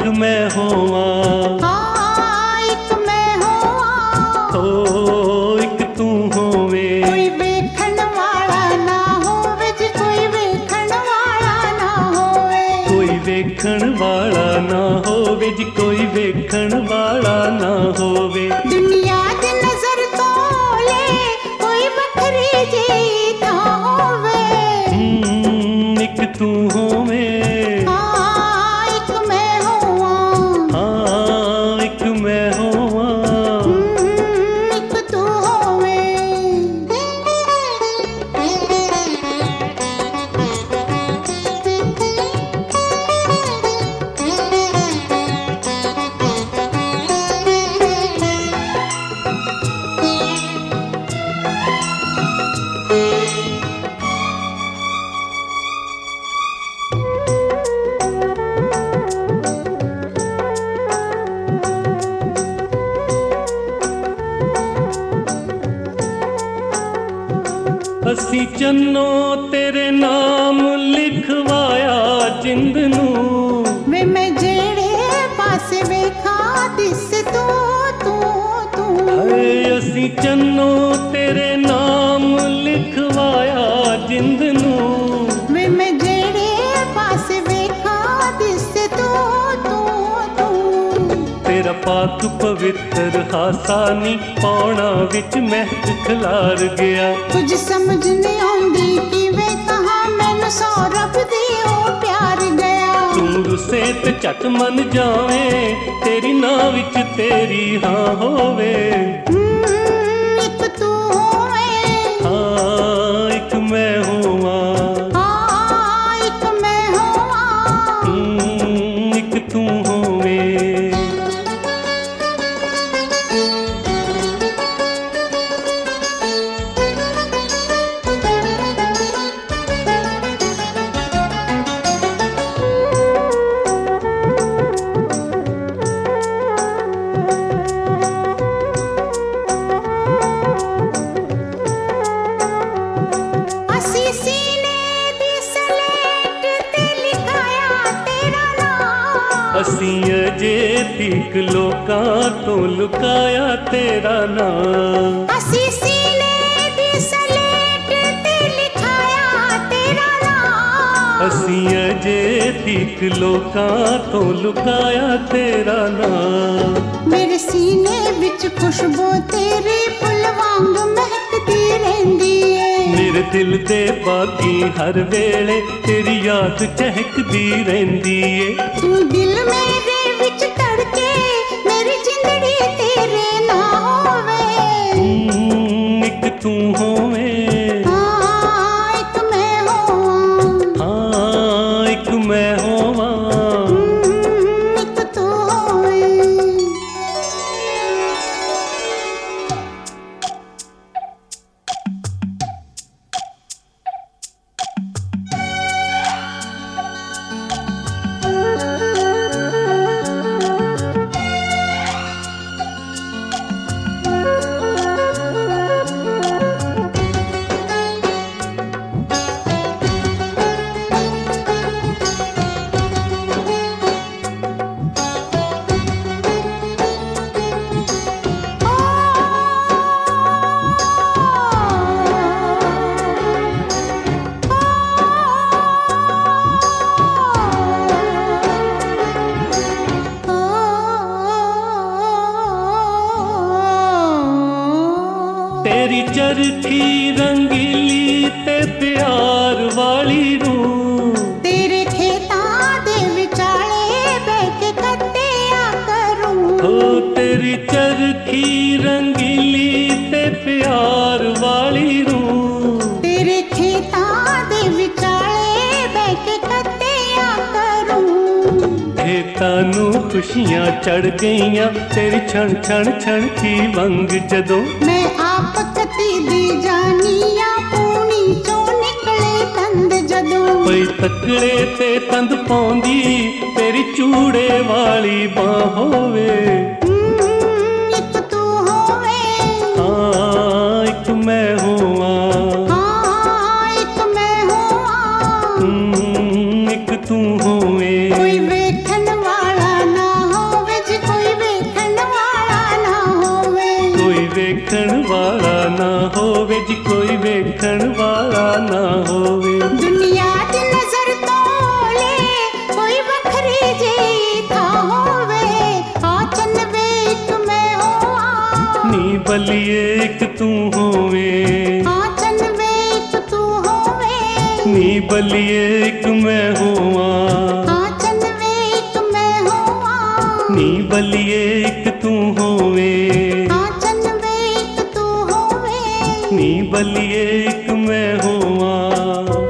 ਇੱਕ ਮੈਂ ਹੋਵਾਂ, ਹਾਂ ਇੱਕ ਮੈਂ ਹੋਵਾਂ, ਓ ਇੱਕ ਤੂੰ ਹੋਵੇ। ਕੋਈ ਵੇਖਣ ਵਾਲਾ ਨਾ ਹੋਵੇ ਜੀ, ਕੋਈ ਵੇਖਣ ਵਾਲਾ ਨਾ ਹੋਵੇ, ਕੋਈ ਵੇਖਣ ਵਾਲਾ ਨਾ ਹੋਵੇ ਜੀ, ਕੋਈ ਵੇਖਣ ਵਾਲਾ ਨਾ ਹੋਵੇ। ਦੁਨੀਆ ਦੀ ਨਜ਼ਰ ਤੋਂ ਲੈ ਕੋਈ ਵੱਖਰੀ ਜਿਹੀ ਨਾ ਹੋਵੇ, ਇੱਕ ਤੂੰ ਹੋਵੇ, ਹਾਂ ਇੱਕ ਮੈਂ ਹੋਵਾਂ, ਹਾਂ ਇੱਕ ਮੈਂ ਹੋਵਾਂ। ਇੱਕ ਤੂੰ ਹੋਵੇ। ਅਸੀਂ ਚੰਨੋ ਤੇਰੇ ਨਾਮ ਲਿਖਵਾਇਆ ਜਿੰਦ ਨੂੰ, ਵੇ ਮੈਂ ਜਿਹੜੇ ਪਾਸੇ ਵੇਖਾਂ ਦਿਸ ਤੂੰ ਹਾਏ ਅਸੀਂ ਚੰਨੋ ਤੇਰੇ ਨਾਮ ਲਿਖਵਾਇਆ ਜਿੰਦ ਨੂੰ, ਵੇ ਮੈਂ ਜਿਹੜੇ ਪਾਸੇ ਵੇਖਾਂ ਦਿਸ ਤੂੰ ਤੇਰਾ ਪਾਕ ਪਵਿੱਤਰ ਹਾਸਾ ਨੀ ਪੌਣਾ ਵਿੱਚ ਮਹਿਕ ਖਿਲਾਰ ਗਿਆ। ਕੁਝ ਸਮਝ ਨਹੀਂ ਆਉਂਦੀ ਕਿਵੇਂ ਕਹਾਂ ਮੈਨੂੰ ਸੌਰਭ ਦੀ ਉਹ ਪਿਆਰ ਗਿਆ। ਤੂੰ ਰੁੱਸੇ ਤੇ ਝਟ ਮੰਨ ਜਾਵੇਂ, ਤੇਰੀ ਨਾਂ ਵਿੱਚ ਤੇਰੀ ਹਾਂ ਹੋਵੇ। ਇੱਕ ਤੂੰ ਹੋਵੇਂ, ਹਾਂ ਇੱਕ ਮੈਂ ਹੋਵਾਂ, ਹਾਂ ਇੱਕ ਮੈਂ ਹੋਵਾਂ, ਇੱਕ ਤੂੰ ਹੋਵੇ। ਅਸੀਂ ਸੀਨੇ ਦੀ ਸਲੇਟ ਤੇ ਲਿਖਾਇਆ ਤੇਰਾ ਨਾਮ, ਅਸੀਂ ਅਜੇ ਤੀਕ ਲੋਕਾਂ ਤੋਂ ਲੁਕਾਇਆ ਤੇਰਾ ਨਾਂ। ਅਸੀਂ ਸੀਨੇ ਦੀ ਸਲੇਟ ਤੇ ਲਿਖਾਇਆ ਤੇਰਾ ਨਾਮ, ਅਸੀਂ ਅਜੇ ਤੀਕ ਲੋਕਾਂ ਤੋਂ ਲੁਕਾਇਆ ਤੇਰਾ ਨਾਂ। ਮੇਰੇ ਸੀਨੇ ਵਿੱਚ ਖੁਸ਼ਬੂ ਤੇਰੀ ਫੁੱਲ ਵਾਂਗ ਮਹਿਕਦੀ ਰਹਿੰਦੀ ਏ। ਮੇਰੇ ਦਿਲ ਦੇ ਬਾਗੀ ਹਰ ਵੇਲੇ ਤੇਰੀ ਯਾਦ ਚਹਿਕਦੀ ਰਹਿੰਦੀ ਏ। ਤੂੰ ਦਿਲ ਮੇਰੇ ਵਿੱਚ ਧੜਕੇ ਮੇਰੀ ਜ਼ਿੰਦੜੀ ਤੇਰੇ ਨਾਲ ਹੋਵੇ, ਇੱਕ ਤੂੰ ਹੋਵੇ, ਹਾਂ ਇੱਕ ਮੈਂ ਹੋਵਾਂ, ਹਾਂ ਇੱਕ ਮੈਂ ਹੋਵਾਂ। ਇੱਕ ਤੂੰ ਹੋਵੇ। तेरी चरखी रंगीली ते प्यार वाली रूह, तेरे खेतां दे विचाले बह के कट्टिया करूं, हो तेरी चरखी रंगीली ते प्यार वाली रूह, तेरे खेतां दे विचाले बह के कट्टिया करूं। खेतां नू खुशियां चढ़ गईयां तेरी छण छण छण की वंग जदों। मैं आप कती दी जानिया पूनी चो निकले तंद जदों। पई तकड़े ते तंद पाउंदी तेरी चूड़े वाली बाह होवे। एक तू होवे, हाँ एक मैं होवां, हाँ एक मैं होवां, एक तू होवे। कोई वेखण वाला ना बलिए एक तू होवे, आचन वे एक तू होवे, नी बलिए एक मैं होवा, आचन वे एक मैं होवा, नी बलिए एक तू होवे, आचन वे एक तू होवे, नी बलिए एक मैं होवा।